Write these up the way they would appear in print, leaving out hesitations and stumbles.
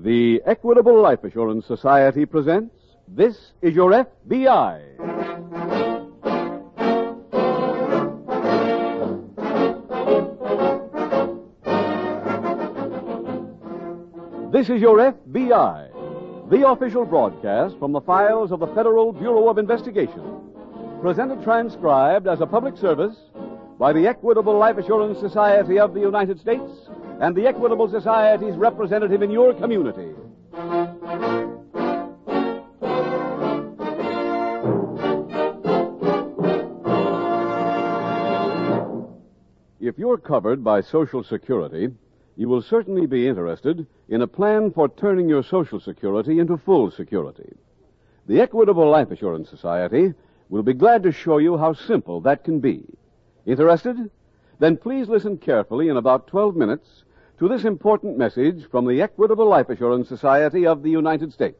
The Equitable Life Assurance Society presents This Is Your FBI. This is Your FBI, the official broadcast from the files of the Federal Bureau of Investigation. Presented transcribed as a public service by the Equitable Life Assurance Society of the United States and the Equitable Society's representative in your community. If you're covered by Social Security, you will certainly be interested in a plan for turning your Social Security into full security. The Equitable Life Assurance Society will be glad to show you how simple that can be. Interested? Then please listen carefully in about 12 minutes to this important message from the Equitable Life Assurance Society of the United States.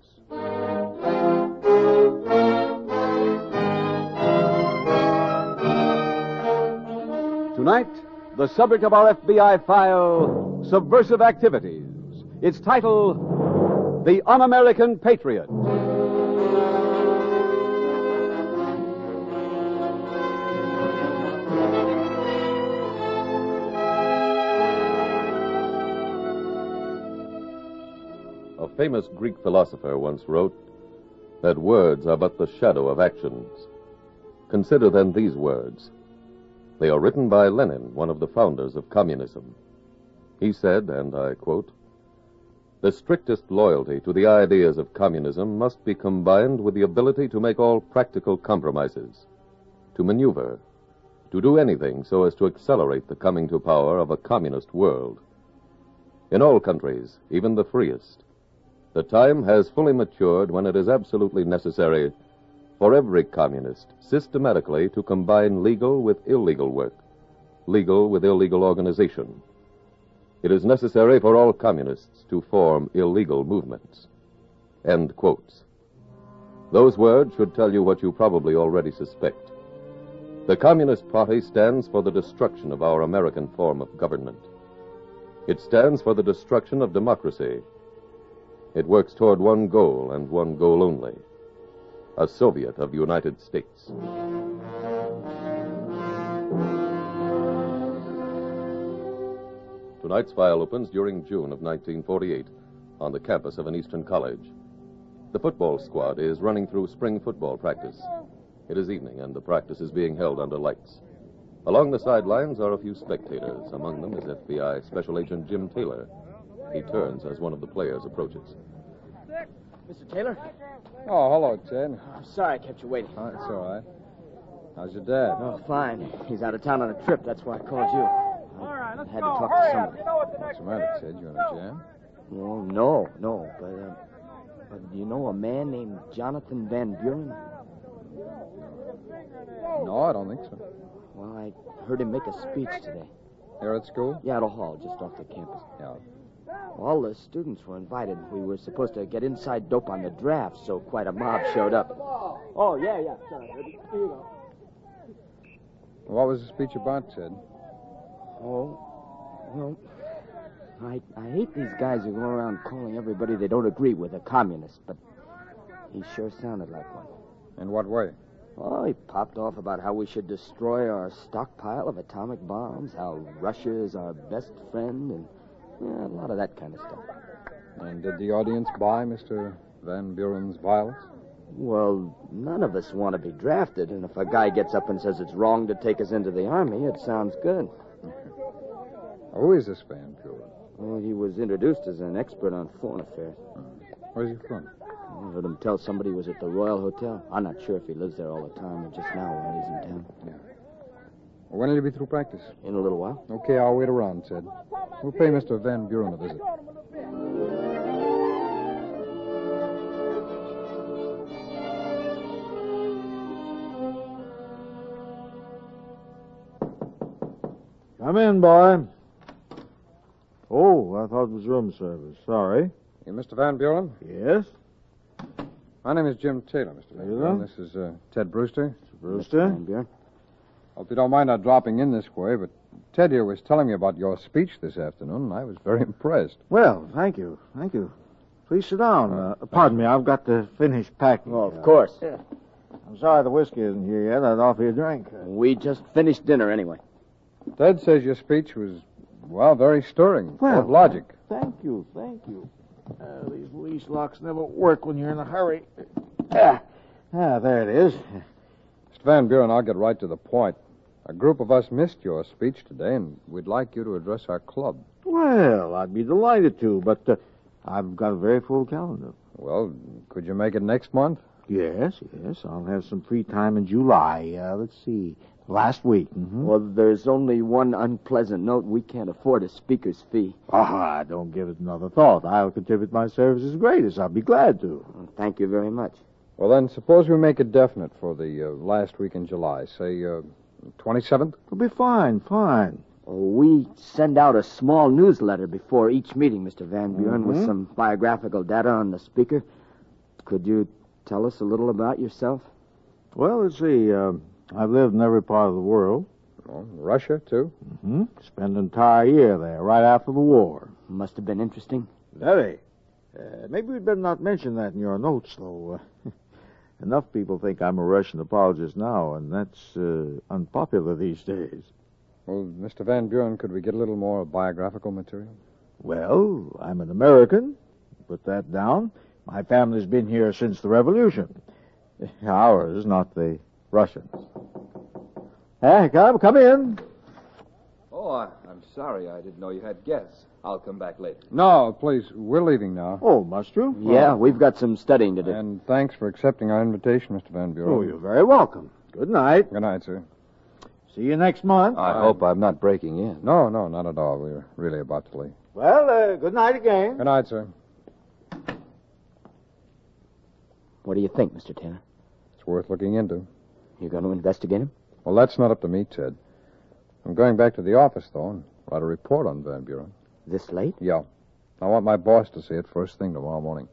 Tonight, the subject of our FBI file, Subversive Activities. Its title, The Un-American Patriot. A famous Greek philosopher once wrote that words are but the shadow of actions. Consider then these words. They are written by Lenin, one of the founders of communism. He said, and I quote, "The strictest loyalty to the ideas of communism must be combined with the ability to make all practical compromises, to maneuver, to do anything so as to accelerate the coming to power of a communist world. In all countries, even the freest, the time has fully matured when it is absolutely necessary for every communist systematically to combine legal with illegal work, legal with illegal organization. It is necessary for all communists to form illegal movements." End quotes. Those words should tell you what you probably already suspect. The Communist Party stands for the destruction of our American form of government. It stands for the destruction of democracy. It works toward one goal and one goal only: a Soviet of the United States. Tonight's file opens during June of 1948 on the campus of an Eastern college. The football squad is running through spring football practice. It is evening, and the practice is being held under lights. Along the sidelines are a few spectators. Among them is FBI Special Agent Jim Taylor. He turns as one of the players approaches. Mr. Taylor? Oh, hello, Ted. I'm sorry I kept you waiting. Oh, it's all right. How's your dad? Oh, fine. He's out of town on a trip. That's why I called you. All right, let's I had go. to talk to Hurry somebody. up. You know what the What's next the matter, Ted? You in a jam? Well, no. But do you know a man named Jonathan Van Buren? No, I don't think so. Well, I heard him make a speech today. Here at school? Yeah, at a hall just off the campus. Yeah. All the students were invited. We were supposed to get inside dope on the draft, so quite a mob showed up. Oh, yeah. Sorry, Herbie. Here you go. What was the speech about, Ted? Oh, well, I hate these guys who go around calling everybody they don't agree with a communist, but he sure sounded like one. In what way? Oh, he popped off about how we should destroy our stockpile of atomic bombs, how Russia is our best friend, and a lot of that kind of stuff. And did the audience buy Mr. Van Buren's violence? Well, none of us want to be drafted, and if a guy gets up and says it's wrong to take us into the Army, it sounds good. Who is this Van Buren? Well, he was introduced as an expert on foreign affairs. Where's he from? I heard him tell somebody he was at the Royal Hotel. I'm not sure if he lives there all the time or just now when he's in town. Yeah. Well, when will he be through practice? In a little while. Okay, I'll wait around, Ted. We'll pay Mr. Van Buren a visit. Come in, boy. Oh, I thought it was room service. Sorry. You Mr. Van Buren? Yes? My name is Jim Taylor, Mr. Van Buren. This is Ted Brewster. Brewster? Van Buren. Hope you don't mind our dropping in this way, but Ted here was telling me about your speech this afternoon, and I was very impressed. Well, thank you. Thank you. Please sit down. Pardon me, I've got to finish packing. Oh, of course. I'm sorry the whiskey isn't here yet. I'd offer you a drink. We just finished dinner anyway. Ted says your speech was, well, very stirring. Well, Full of logic. Thank you. These leash locks never work when you're in a hurry. There it is. Mr. Van Buren, I'll get right to the point. A group of us missed your speech today, and we'd like you to address our club. Well, I'd be delighted to, but I've got a very full calendar. Well, could you make it next month? Yes. I'll have some free time in July. Let's see. Last week. Mm-hmm. Well, there's only one unpleasant note. We can't afford a speaker's fee. Don't give it another thought. I'll contribute my services greatest. I'll be glad to. Well, thank you very much. Well, then, suppose we make it definite for the last week in July. Say, 27th? It'll be fine. We send out a small newsletter before each meeting, Mr. Van Buren, with some biographical data on the speaker. Could you tell us a little about yourself? Well, let's see. I've lived in every part of the world. Oh, Russia, too? Mm-hmm. Spent an entire year there, right after the war. Must have been interesting. Very. Maybe we'd better not mention that in your notes, though. Enough people think I'm a Russian apologist now, and that's unpopular these days. Well, Mr. Van Buren, could we get a little more biographical material? Well, I'm an American. Put that down. My family's been here since the Revolution. Ours, not the Russians. Hey, come in. Oh, I'm sorry. I didn't know you had guests. I'll come back later. No, please. We're leaving now. Oh, must you? Yeah, we've got some studying to do. And thanks for accepting our invitation, Mr. Van Buren. Oh, you're very welcome. Good night. Good night, sir. See you next month. I hope I'm not breaking in. No, not at all. We're really about to leave. Well, good night again. Good night, sir. What do you think, Mr. Taylor? It's worth looking into. You going to investigate him? Well, that's not up to me, Ted. I'm going back to the office, though, and write a report on Van Buren. This late? Yeah. I want my boss to see it first thing tomorrow morning.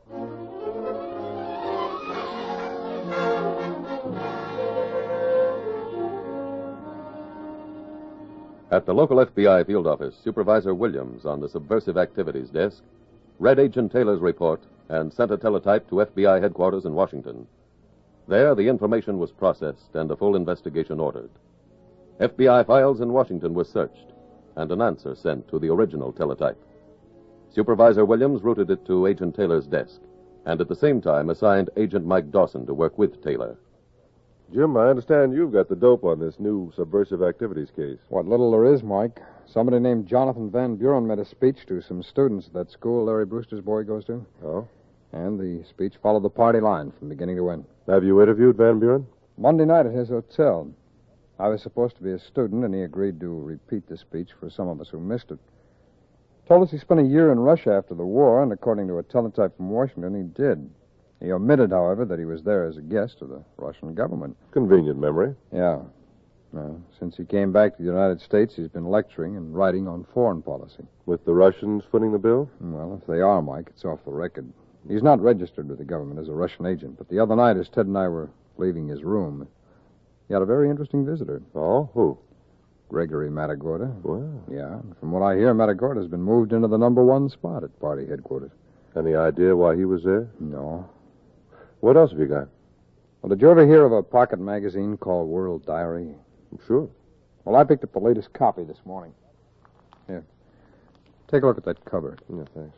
At the local FBI field office, Supervisor Williams on the Subversive Activities desk read Agent Taylor's report and sent a teletype to FBI headquarters in Washington. There, the information was processed and a full investigation ordered. FBI files in Washington were searched and an answer sent to the original teletype. Supervisor Williams routed it to Agent Taylor's desk and at the same time assigned Agent Mike Dawson to work with Taylor. Jim, I understand you've got the dope on this new subversive activities case. What little there is, Mike. Somebody named Jonathan Van Buren made a speech to some students at that school Larry Brewster's boy goes to. Oh? And the speech followed the party line from beginning to end. Have you interviewed Van Buren? Monday night at his hotel. I was supposed to be a student, and he agreed to repeat the speech for some of us who missed it. Told us he spent a year in Russia after the war, and according to a teletype from Washington, he did. He omitted, however, that he was there as a guest of the Russian government. Convenient memory. Yeah. Well, since he came back to the United States, he's been lecturing and writing on foreign policy. With the Russians footing the bill? Well, if they are, Mike, it's off the record. He's not registered with the government as a Russian agent, but the other night, as Ted and I were leaving his room, he had a very interesting visitor. Oh, who? Gregory Matagorda. Well. Yeah, and from what I hear, Matagorda's been moved into the #1 spot at party headquarters. Any idea why he was there? No. What else have you got? Well, did you ever hear of a pocket magazine called World Diary? Sure. Well, I picked up the latest copy this morning. Here. Take a look at that cover. Yeah, thanks.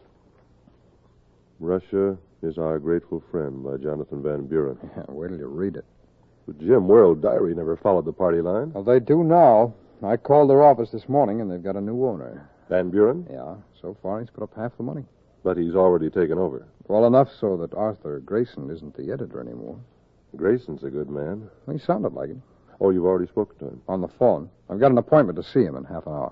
Russia is Our Grateful Friend by Jonathan Van Buren. Yeah, wait till you read it. But Jim, World Diary never followed the party line. Well, they do now. I called their office this morning, and they've got a new owner. Van Buren? Yeah, so far he's put up half the money. But he's already taken over. Well, enough so that Arthur Grayson isn't the editor anymore. Grayson's a good man. He sounded like it. Oh, you've already spoken to him? On the phone. I've got an appointment to see him in half an hour.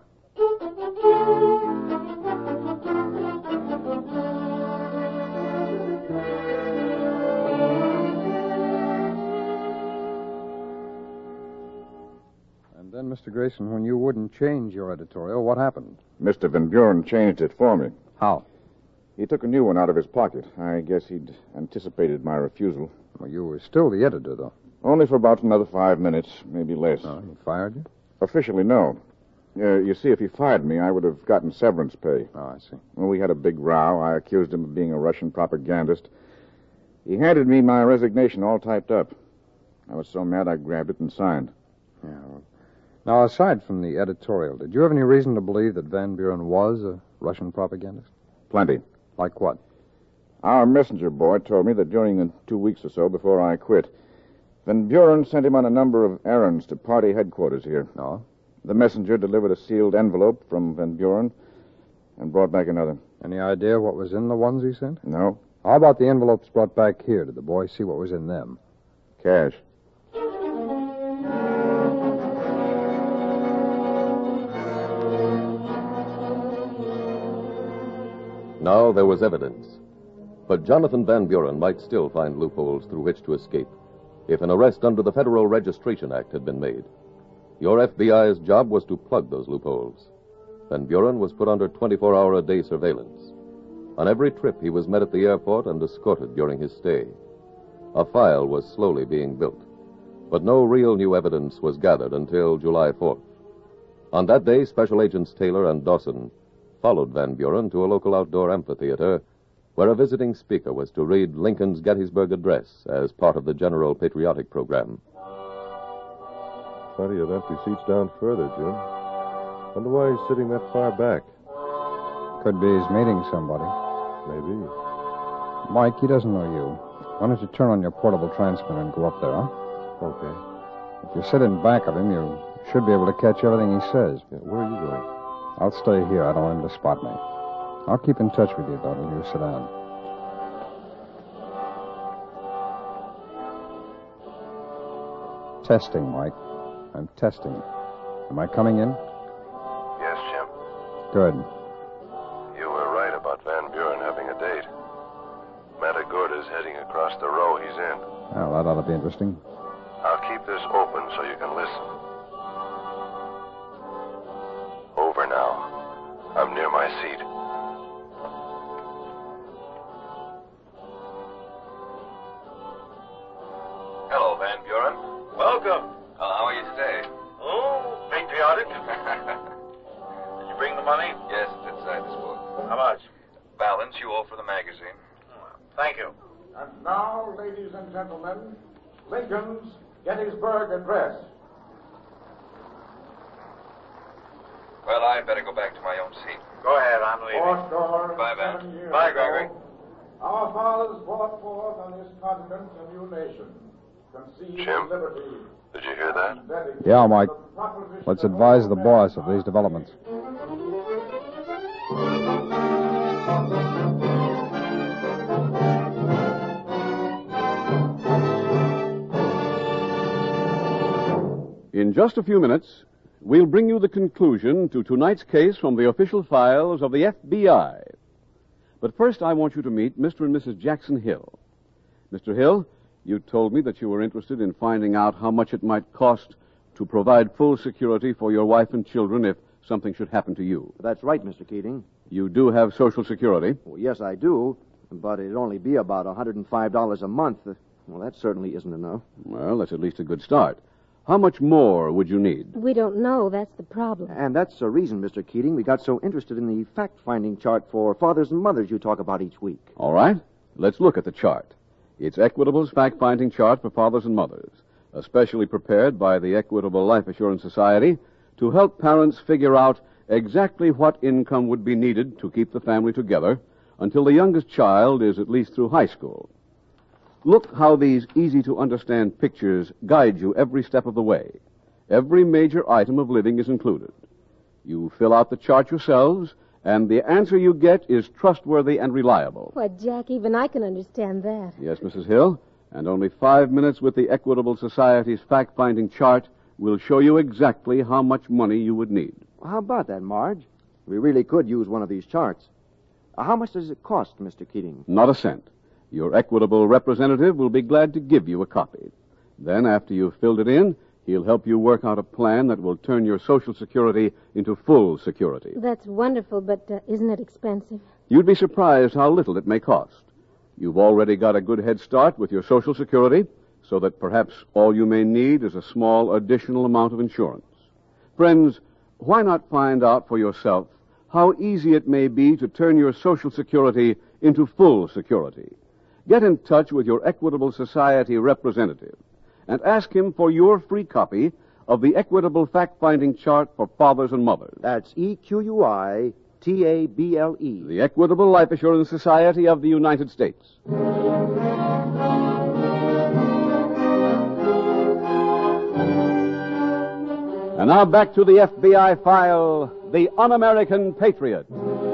And then, Mr. Grayson, when you wouldn't change your editorial, what happened? Mr. Van Buren changed it for me. How? He took a new one out of his pocket. I guess he'd anticipated my refusal. Well, you were still the editor, though. Only for about another 5 minutes, maybe less. Oh, he fired you? Officially, no. You see, if he fired me, I would have gotten severance pay. Oh, I see. Well, we had a big row. I accused him of being a Russian propagandist. He handed me my resignation all typed up. I was so mad I grabbed it and signed. Yeah. Well, now, aside from the editorial, did you have any reason to believe that Van Buren was a Russian propagandist? Plenty. Like what? Our messenger boy told me that during the 2 weeks or so before I quit, Van Buren sent him on a number of errands to party headquarters here. Oh? The messenger delivered a sealed envelope from Van Buren and brought back another. Any idea what was in the ones he sent? No. How about the envelopes brought back here? Did the boy see what was in them? Cash. Now there was evidence. But Jonathan Van Buren might still find loopholes through which to escape if an arrest under the Federal Registration Act had been made. Your FBI's job was to plug those loopholes. Van Buren was put under 24-hour-a-day surveillance. On every trip, he was met at the airport and escorted during his stay. A file was slowly being built, but no real new evidence was gathered until July 4th. On that day, Special Agents Taylor and Dawson followed Van Buren to a local outdoor amphitheater where a visiting speaker was to read Lincoln's Gettysburg Address as part of the General Patriotic Program. Plenty of empty seats down further, Jim. Wonder why he's sitting that far back. Could be he's meeting somebody. Maybe. Mike, he doesn't know you. Why don't you turn on your portable transmitter and go up there, huh? Okay. If you sit in back of him, you should be able to catch everything he says. Yeah, where are you going? I'll stay here. I don't want him to spot me. I'll keep in touch with you, though, till you sit down. Testing, Mike. I'm testing. Am I coming in? Yes, Jim. Good. You were right about Van Buren having a date. Matagorda's heading across the row he's in. Well, that ought to be interesting. I'll keep this open so you can listen. Over now. I'm near my seat. Hello, Van Buren. Welcome. How are you today? Oh, patriotic. Did you bring the money? Yes, it's inside this book. How much? Balance you owe for the magazine. Thank you. And now, ladies and gentlemen, Lincoln's Gettysburg Address. Well, I better go back to my own seat. Go ahead, I'm leaving. Bye, Van. Bye, Gregory. Our fathers brought forth on this continent a new nation, conceived Jim? liberty. Did you hear that? Yeah, Mike. Let's advise the boss of these developments. In just a few minutes, we'll bring you the conclusion to tonight's case from the official files of the FBI. But first, I want you to meet Mr. and Mrs. Jackson Hill. Mr. Hill, you told me that you were interested in finding out how much it might cost to provide full security for your wife and children if something should happen to you. That's right, Mr. Keating. You do have Social Security? Well, yes, I do, but it'd only be about $105 a month. Well, that certainly isn't enough. Well, that's at least a good start. How much more would you need? We don't know. That's the problem. And that's the reason, Mr. Keating, we got so interested in the fact-finding chart for fathers and mothers you talk about each week. All right. Let's look at the chart. It's Equitable's fact-finding chart for fathers and mothers, especially prepared by the Equitable Life Assurance Society to help parents figure out exactly what income would be needed to keep the family together until the youngest child is at least through high school. Look how these easy-to-understand pictures guide you every step of the way. Every major item of living is included. You fill out the chart yourselves, and the answer you get is trustworthy and reliable. Why, Jack, even I can understand that. Yes, Mrs. Hill, and only 5 minutes with the Equitable Society's fact-finding chart will show you exactly how much money you would need. Well, how about that, Marge? We really could use one of these charts. How much does it cost, Mr. Keating? Not a cent. Your Equitable representative will be glad to give you a copy. Then, after you've filled it in, he'll help you work out a plan that will turn your Social Security into full security. That's wonderful, but isn't it expensive? You'd be surprised how little it may cost. You've already got a good head start with your Social Security, so that perhaps all you may need is a small additional amount of insurance. Friends, why not find out for yourself how easy it may be to turn your Social Security into full security? Get in touch with your Equitable Society representative and ask him for your free copy of the Equitable Fact-Finding Chart for Fathers and Mothers. That's EQUITABLE. The Equitable Life Assurance Society of the United States. And now back to the FBI file, The Un-American Patriot.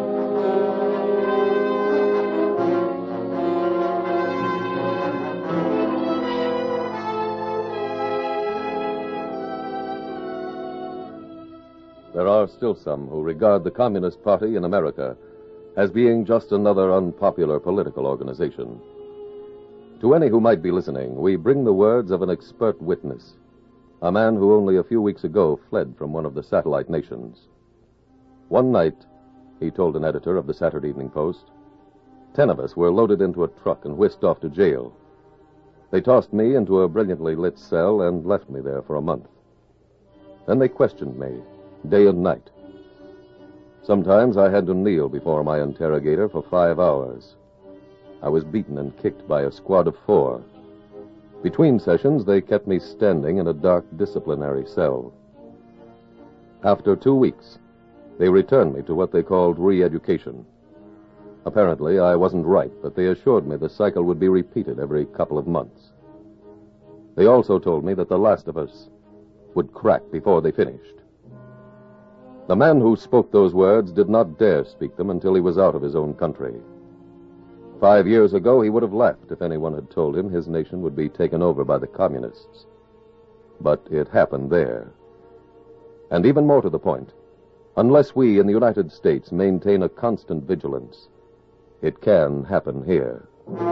There are still some who regard the Communist Party in America as being just another unpopular political organization. To any who might be listening, we bring the words of an expert witness, a man who only a few weeks ago fled from one of the satellite nations. One night, he told an editor of the Saturday Evening Post, 10 of us were loaded into a truck and whisked off to jail. They tossed me into a brilliantly lit cell and left me there for a month. Then they questioned me, day and night. Sometimes I had to kneel before my interrogator for 5 hours. I was beaten and kicked by a squad of 4. Between sessions, they kept me standing in a dark disciplinary cell. After 2 weeks, they returned me to what they called re-education. Apparently, I wasn't right, but they assured me the cycle would be repeated every couple of months. They also told me that the last of us would crack before they finished. The man who spoke those words did not dare speak them until he was out of his own country. 5 years ago, he would have left if anyone had told him his nation would be taken over by the communists. But it happened there. And even more to the point, unless we in the United States maintain a constant vigilance, it can happen here.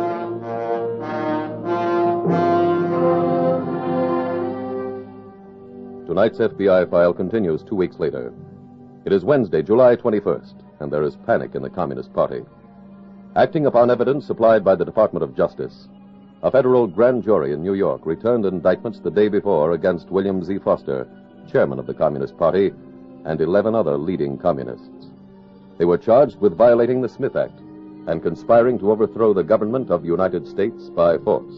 Tonight's FBI file continues 2 weeks later. It is Wednesday, July 21st, and there is panic in the Communist Party. Acting upon evidence supplied by the Department of Justice, a federal grand jury in New York returned indictments the day before against William Z. Foster, chairman of the Communist Party, and 11 other leading communists. They were charged with violating the Smith Act and conspiring to overthrow the government of the United States by force.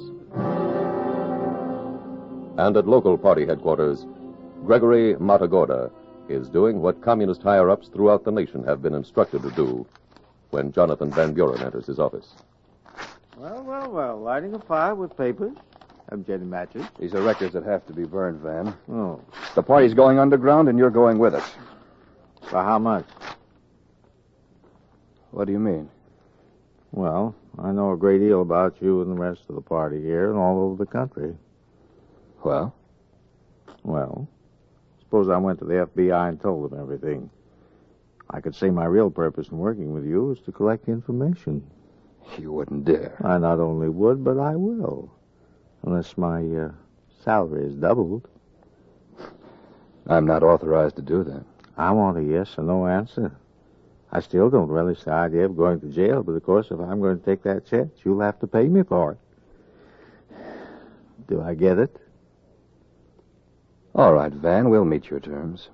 And at local party headquarters, Gregory Matagorda is doing what communist higher-ups throughout the nation have been instructed to do when Jonathan Van Buren enters his office. Well, lighting a fire with papers. I'm getting matches. These are records that have to be burned, Van. Oh. The party's going underground, and you're going with us. For how much? What do you mean? Well, I know a great deal about you and the rest of the party here and all over the country. Well? Well, suppose I went to the FBI and told them everything. I could say my real purpose in working with you is to collect information. You wouldn't dare. I not only would, but I will. Unless my salary is doubled. I'm not authorized to do that. I want a yes or no answer. I still don't relish the idea of going to jail, but of course, if I'm going to take that chance, you'll have to pay me for it. Do I get it? All right, Van, we'll meet your terms.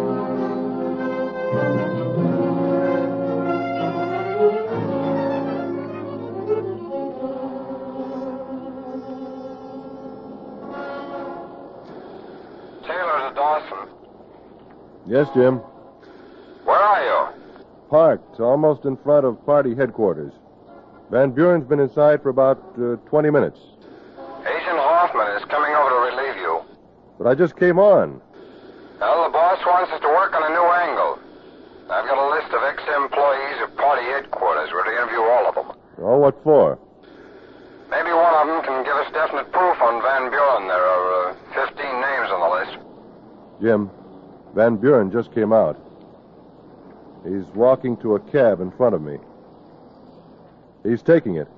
Taylor to Dawson. Yes, Jim. Where are you? Parked, almost in front of party headquarters. Van Buren's been inside for about 20 minutes. Agent Hoffman is coming over to relieve you. But I just came on. Well, the boss wants us to work on a new angle. I've got a list of ex-employees of party headquarters. We're to interview all of them. Oh, what for? Maybe one of them can give us definite proof on Van Buren. There are 15 names on the list. Jim, Van Buren just came out. He's walking to a cab in front of me. He's taking it.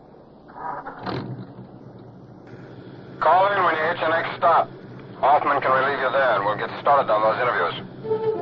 Call in when you hit your next stop. Hoffman can relieve you there, and we'll get started on those interviews.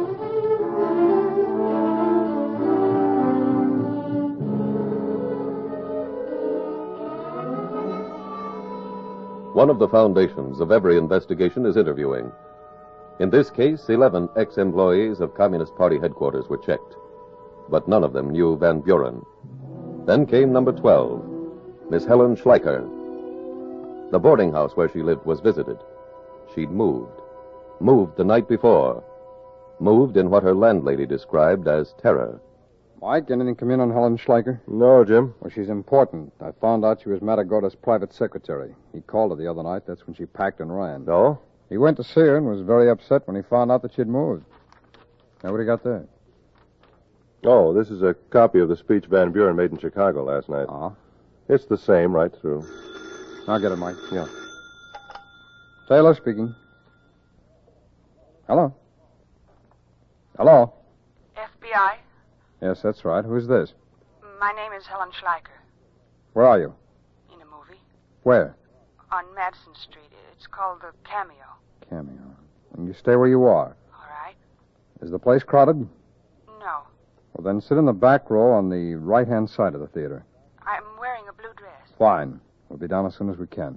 One of the foundations of every investigation is interviewing. In this case, 11 ex-employees of Communist Party headquarters were checked, but none of them knew Van Buren. Then came number 12, Miss Helen Schleicher. The boarding house where she lived was visited. She'd moved. Moved the night before. Moved in what her landlady described as terror. Mike, anything come in on Helen Schleicher? No, Jim. Well, she's important. I found out she was Matagota's private secretary. He called her the other night. That's when she packed and ran. No? He went to see her and was very upset when he found out that she'd moved. Now, what do you got there? Oh, this is a copy of the speech Van Buren made in Chicago last night. It's the same right through. I'll get it, Mike. Yeah. Taylor speaking. Hello? Hello? FBI? Yes, that's right. Who's this? My name is Helen Schleicher. Where are you? In a movie. Where? On Madison Street. It's called The Cameo. Cameo. And you stay where you are. All right. Is the place crowded? No. Well, then sit in the back row on the right-hand side of the theater. I'm wearing a blue dress. Fine. We'll be down as soon as we can.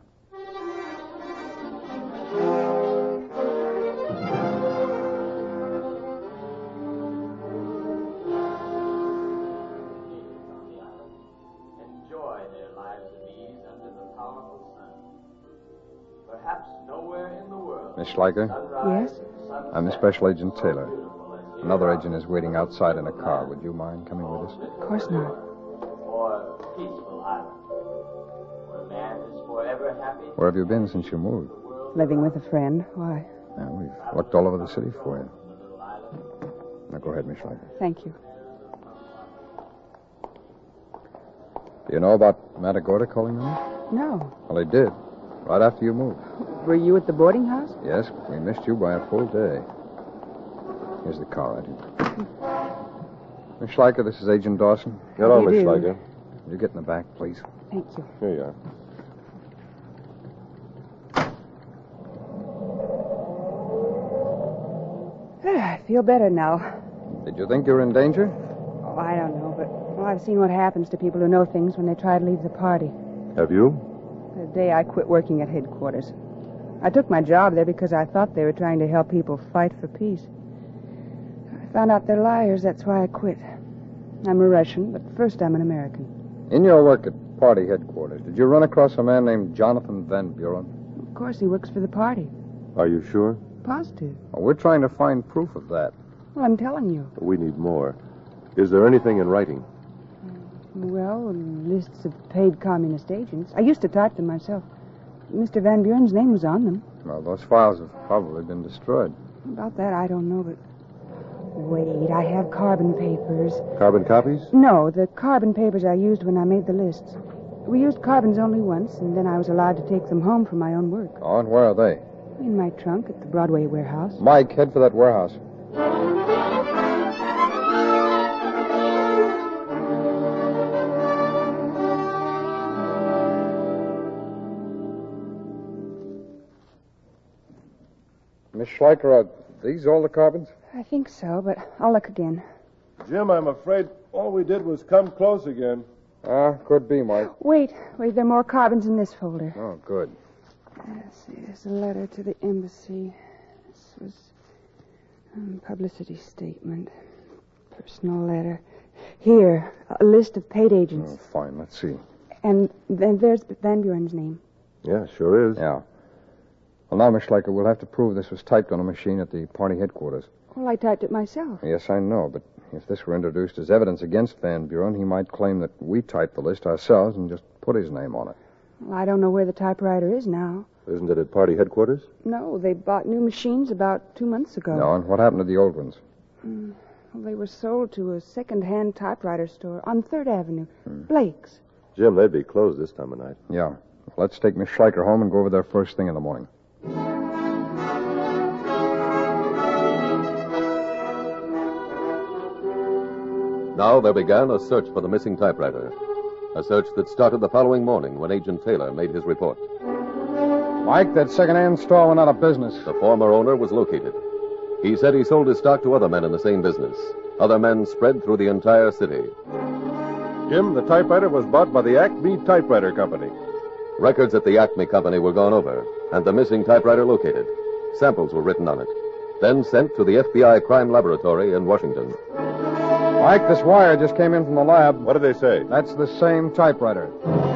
Enjoy their lives of ease under the powerful sun. Perhaps nowhere in the world. Miss Schleicher? Yes? I'm Special Agent Taylor. Another agent is waiting outside in a car. Would you mind coming with us? Of course not. Or peaceful island, where man is forever happy. Where have you been since you moved? Living with a friend. Why? We've looked all over the city for you. Now, go ahead, Miss Schleicher. Thank you. Do you know about Matagorda calling on you? No. Well, he did. Right after you moved. Were you at the boarding house? Yes, we missed you by a full day. Here's the car right here. Miss Schleicher, this is Agent Dawson. Hello, Miss Schleicher. You get in the back, please. Thank you. Here you are. I feel better now. Did you think you were in danger? Oh, I don't know, but I've seen what happens to people who know things when they try to leave the party. Have you? The day I quit working at headquarters. I took my job there because I thought they were trying to help people fight for peace. I found out they're liars. That's why I quit. I'm a Russian, but first I'm an American. In your work at party headquarters, did you run across a man named Jonathan Van Buren? Of course, he works for the party. Are you sure? Positive. Well, we're trying to find proof of that. Well, I'm telling you. We need more. Is there anything in writing? Well, lists of paid communist agents. I used to type them myself. Mr. Van Buren's name was on them. Well, those files have probably been destroyed. About that, I don't know, but... Wait, I have carbon papers. Carbon copies? No, the carbon papers I used when I made the lists. We used carbons only once, and then I was allowed to take them home for my own work. Oh, and where are they? In my trunk at the Broadway warehouse. Mike, head for that warehouse. Miss Schleicher, are these all the carbons? I think so, but I'll look again. Jim, I'm afraid all we did was come close again. Could be, Mike. Wait, there are more carbons in this folder. Oh, good. Let's see, there's a letter to the embassy. This was publicity statement. Personal letter. Here, a list of paid agents. Oh, fine, let's see. And then there's Van Buren's name. Yeah, sure is. Yeah. Well, now, Miss Schleicher, we'll have to prove this was typed on a machine at the party headquarters. Well, I typed it myself. Yes, I know, but if this were introduced as evidence against Van Buren, he might claim that we typed the list ourselves and just put his name on it. Well, I don't know where the typewriter is now. Isn't it at party headquarters? No, they bought new machines about 2 months ago. No, and what happened to the old ones? Well, they were sold to a second-hand typewriter store on 3rd Avenue. Blake's. Jim, they'd be closed this time of night. Yeah. Well, let's take Miss Schleicher home and go over there first thing in the morning. Now there began a search for the missing typewriter. A search that started the following morning when Agent Taylor made his report. Mike, that second-hand store went out of business. The former owner was located. He said he sold his stock to other men in the same business. Other men spread through the entire city. Jim, the typewriter was bought by the Acme Typewriter Company. Records at the Acme Company were gone over, and the missing typewriter located. Samples were written on it. then sent to the FBI crime laboratory in Washington. Mike, this wire just came in from the lab. What did they say? That's the same typewriter.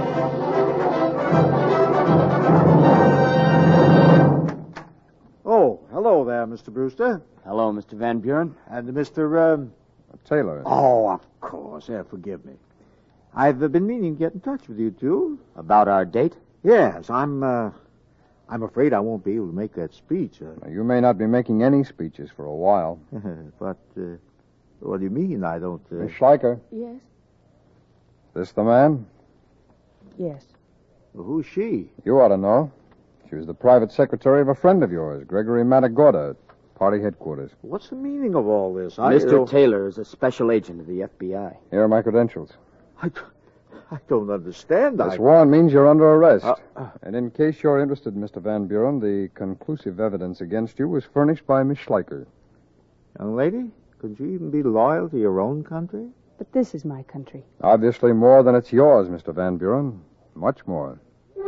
Oh, hello there, Mr. Brewster. Hello, Mr. Van Buren. And Mr. Taylor. Oh, of course. Yeah, forgive me. I've been meaning to get in touch with you two. About our date? Yes, I'm afraid I won't be able to make that speech. You may not be making any speeches for a while. But, what do you mean I don't... Miss Schleicher. Yes? This the man? Yes. Well, who's she? You ought to know. She was the private secretary of a friend of yours, Gregory Matagorda, at party headquarters. What's the meaning of all this? Mr. Taylor is a special agent of the FBI. Here are my credentials. I don't understand. This warrant means you're under arrest. And in case you're interested, Mr. Van Buren, the conclusive evidence against you was furnished by Miss Schleicher. Young lady, could you even be loyal to your own country? But this is my country. Obviously more than it's yours, Mr. Van Buren. Much more.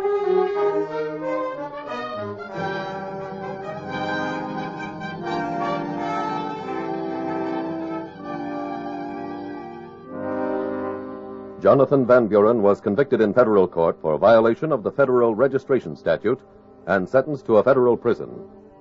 Jonathan Van Buren was convicted in federal court for violation of the Federal Registration Statute and sentenced to a federal prison.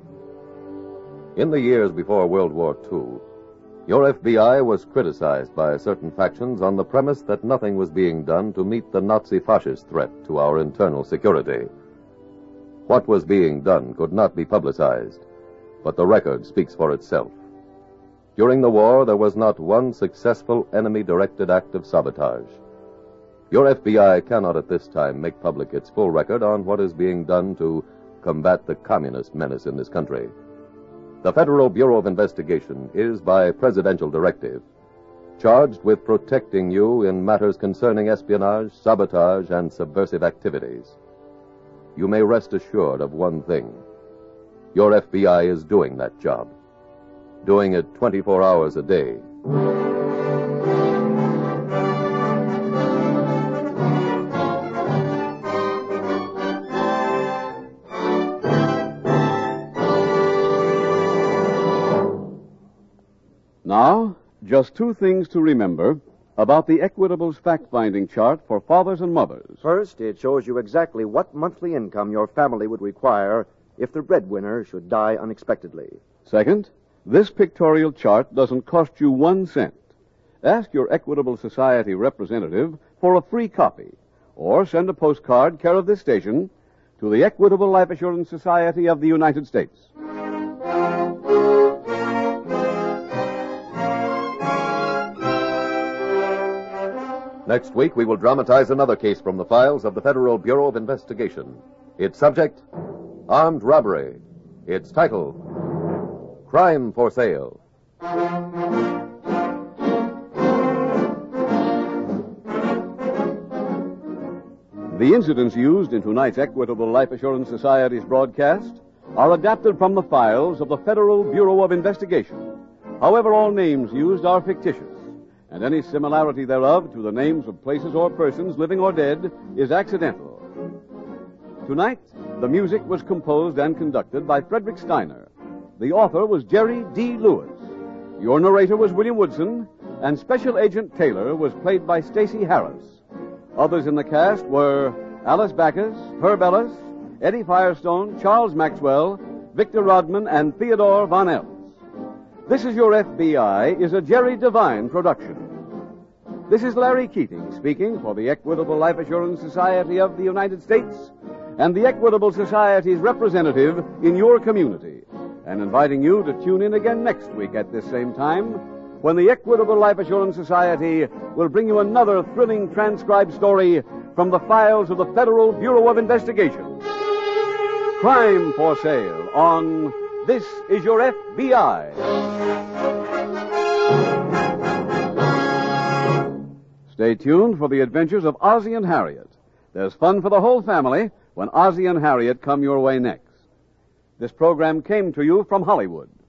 In the years before World War II, your FBI was criticized by certain factions on the premise that nothing was being done to meet the Nazi-fascist threat to our internal security. What was being done could not be publicized, but the record speaks for itself. During the war, there was not one successful enemy-directed act of sabotage. Your FBI cannot at this time make public its full record on what is being done to combat the communist menace in this country. The Federal Bureau of Investigation is, by presidential directive, charged with protecting you in matters concerning espionage, sabotage, and subversive activities. You may rest assured of one thing. Your FBI is doing that job. Doing it 24 hours a day. Now, just two things to remember about the Equitable's fact-finding chart for fathers and mothers. First, it shows you exactly what monthly income your family would require if the breadwinner should die unexpectedly. Second, this pictorial chart doesn't cost you 1 cent. Ask your Equitable Society representative for a free copy, or send a postcard care of this station to the Equitable Life Assurance Society of the United States. Next week, we will dramatize another case from the files of the Federal Bureau of Investigation. Its subject, armed robbery. Its title, Crime for Sale. The incidents used in tonight's Equitable Life Assurance Society's broadcast are adapted from the files of the Federal Bureau of Investigation. However, all names used are fictitious, and any similarity thereof to the names of places or persons, living or dead, is accidental. Tonight, the music was composed and conducted by Frederick Steiner. The author was Jerry D. Lewis. Your narrator was William Woodson, and Special Agent Taylor was played by Stacey Harris. Others in the cast were Alice Backus, Herb Ellis, Eddie Firestone, Charles Maxwell, Victor Rodman, and Theodore Von Els. This Is Your FBI is a Jerry Devine production. This is Larry Keating speaking for the Equitable Life Assurance Society of the United States and the Equitable Society's representative in your community, and inviting you to tune in again next week at this same time when the Equitable Life Assurance Society will bring you another thrilling transcribed story from the files of the Federal Bureau of Investigation. Crime for Sale on This Is Your FBI. Stay tuned for the adventures of Ozzie and Harriet. There's fun for the whole family when Ozzie and Harriet come your way next. This program came to you from Hollywood.